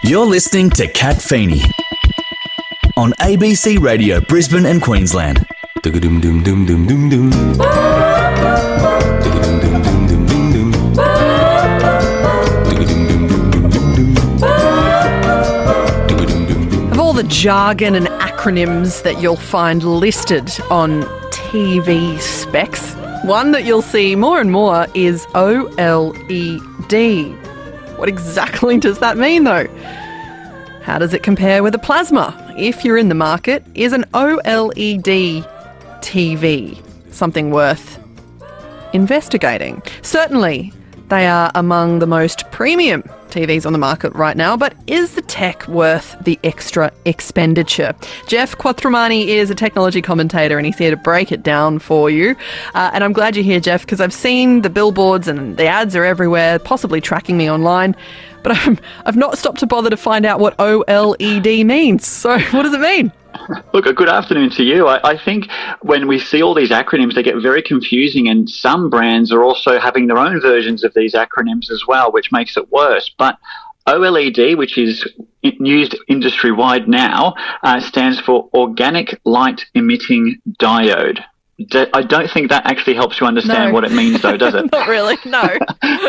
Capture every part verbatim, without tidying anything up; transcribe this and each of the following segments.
You're listening to Kat Feeney on A B C Radio Brisbane and Queensland. Of all the jargon and acronyms that you'll find listed on T V specs, one that you'll see more and more is O L E D. What exactly does that mean, though? How does it compare with a plasma? If you're in the market, is an O L E D T V something worth investigating? Certainly, they are among the most premium T Vs on the market right now, but is the tech worth the extra expenditure? Jeff Quattromani is a technology commentator and he's here to break it down for you. Uh, and I'm glad you're here, Jeff, because I've seen the billboards and the ads are everywhere, possibly tracking me online, but I'm, I've not stopped to bother to find out what O L E D means. So what does it mean? Look, a good afternoon to you. I, I think when we see all these acronyms, they get very confusing, and some brands are also having their own versions of these acronyms as well, which makes it worse. But O L E D, which is used industry-wide now, uh, stands for Organic Light Emitting Diode. I don't think that actually helps you understand No. what it means, though, does it? Not really, no.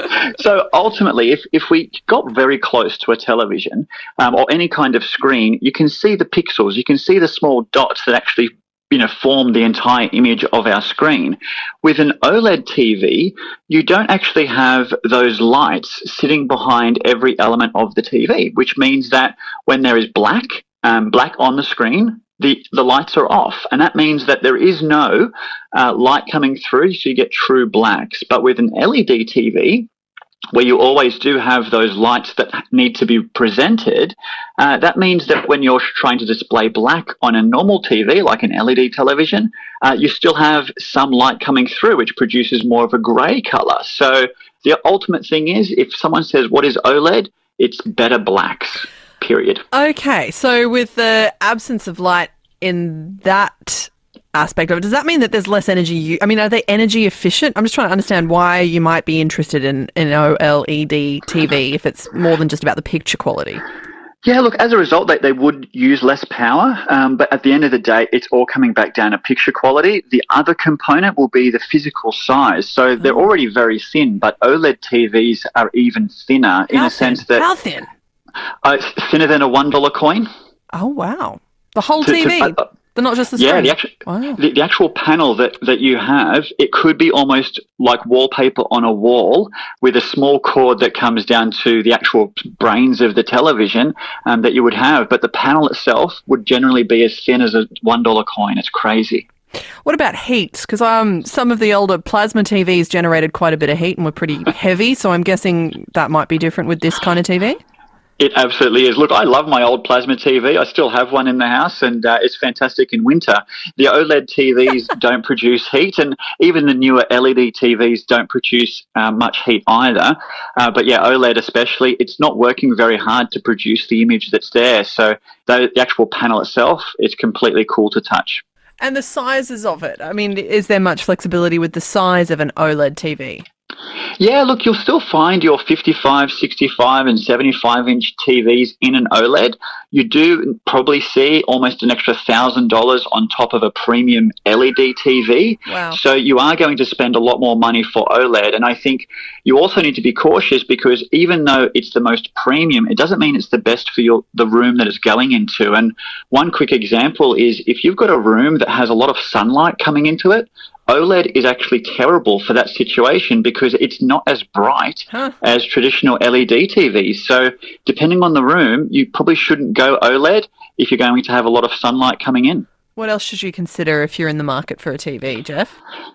So ultimately, if, if we got very close to a television um, or any kind of screen, you can see the pixels, you can see the small dots that actually you know, form the entire image of our screen. With an OLED T V, you don't actually have those lights sitting behind every element of the T V, which means that when there is black, um, black on the screen, The, the lights are off, and that means that there is no uh, light coming through, so you get true blacks. But with an L E D T V, where you always do have those lights that need to be presented, uh, that means that when you're trying to display black on a normal T V, like an L E D television, uh, you still have some light coming through, which produces more of a grey colour. So the ultimate thing is, if someone says, what is OLED? It's better blacks. Period. Okay, so with the absence of light in that aspect of it, does that mean that there's less energy? U- I mean, are they energy efficient? I'm just trying to understand why you might be interested in an O L E D T V if it's more than just about the picture quality. Yeah, look, as a result, they, they would use less power, um, but at the end of the day, it's all coming back down to picture quality. The other component will be the physical size. So they're Oh. already very thin, but OLED T Vs are even thinner in How a thin? sense that How thin? Uh, it's thinner than a one dollar coin. Oh, wow. The whole To- T V? to- uh, But not just the screen? Yeah, the actual, Wow. the, the actual panel that, that you have, it could be almost like wallpaper on a wall with a small cord that comes down to the actual brains of the television um, that you would have. But the panel itself would generally be as thin as a one dollar coin. It's crazy. What about heat? Because um, some of the older plasma T Vs generated quite a bit of heat and were pretty heavy, so I'm guessing that might be different with this kind of T V? It absolutely is. Look, I love my old plasma T V. I still have one in the house, and uh, it's fantastic in winter. The OLED T Vs don't produce heat, and even the newer L E D T Vs don't produce uh, much heat either. Uh, but yeah, OLED especially, it's not working very hard to produce the image that's there. So the, the actual panel itself, it's completely cool to touch. And the sizes of it? I mean, is there much flexibility with the size of an OLED T V? Yeah, look, you'll still find your fifty-five, sixty-five and seventy-five inch T Vs in an OLED. You do probably see almost an extra one thousand dollars on top of a premium L E D T V. Wow. So you are going to spend a lot more money for OLED. And I think you also need to be cautious, because even though it's the most premium, it doesn't mean it's the best for your the room that it's going into. And one quick example is, if you've got a room that has a lot of sunlight coming into it, OLED is actually terrible for that situation, because it's not as bright Huh. as traditional L E D T Vs. So depending on the room, you probably shouldn't go OLED if you're going to have a lot of sunlight coming in. What else should you consider if you're in the market for a T V, Jeff?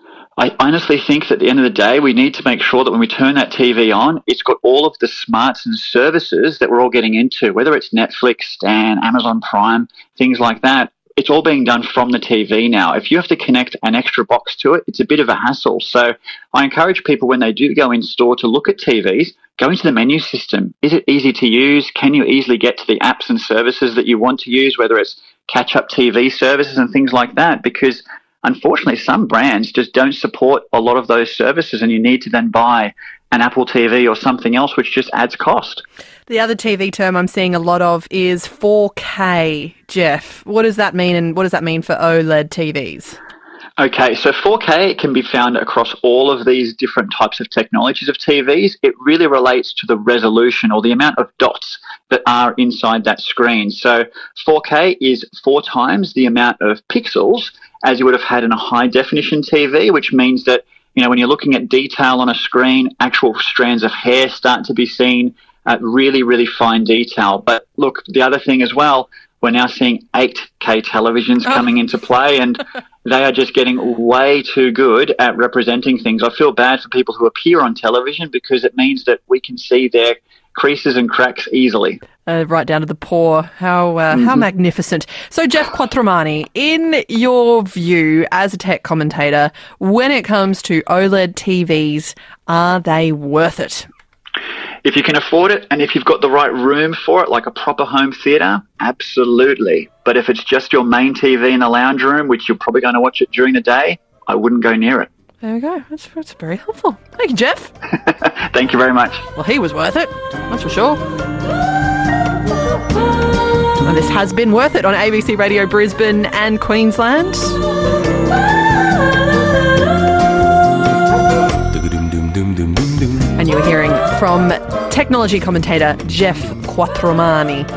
I honestly think that at the end of the day, we need to make sure that when we turn that T V on, it's got all of the smarts and services that we're all getting into, whether it's Netflix, Stan, Amazon Prime, things like that. It's all being done from the T V now. If you have to connect an extra box to it, it's a bit of a hassle. So I encourage people, when they do go in store to look at T Vs, go into the menu system. Is it easy to use? Can you easily get to the apps and services that you want to use, whether it's catch-up T V services and things like that? Because unfortunately, some brands just don't support a lot of those services, and you need to then buy an Apple T V or something else, which just adds cost. The other T V term I'm seeing a lot of is four K, Jeff. What does that mean, and what does that mean for OLED T Vs? Okay, so four K can be found across all of these different types of technologies of T Vs. It really relates to the resolution or the amount of dots that are inside that screen. So four K is four times the amount of pixels as you would have had in a high definition T V, which means that, you know, when you're looking at detail on a screen, actual strands of hair start to be seen, uh, really, really fine detail. But look, the other thing as well, we're now seeing eight K televisions coming into play, and they are just getting way too good at representing things. I feel bad for people who appear on television because it means that we can see their creases and cracks easily. Uh, right down to the pore. How uh, mm-hmm. how magnificent. So, Jeff Quattromani, in your view as a tech commentator, when it comes to OLED T Vs, are they worth it? If you can afford it and if you've got the right room for it, like a proper home theatre, absolutely. But if it's just your main T V in the lounge room, which you're probably going to watch it during the day, I wouldn't go near it. There we go. That's, that's very helpful. Thank you, Jeff. Thank you very much. Well, he was worth it, that's for sure. And this has been Worth It on A B C Radio Brisbane and Queensland. And you were hearing from technology commentator Jeff Quattromani.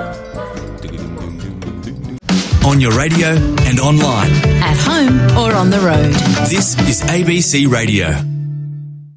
On your radio and online. At home or on the road. This is A B C Radio.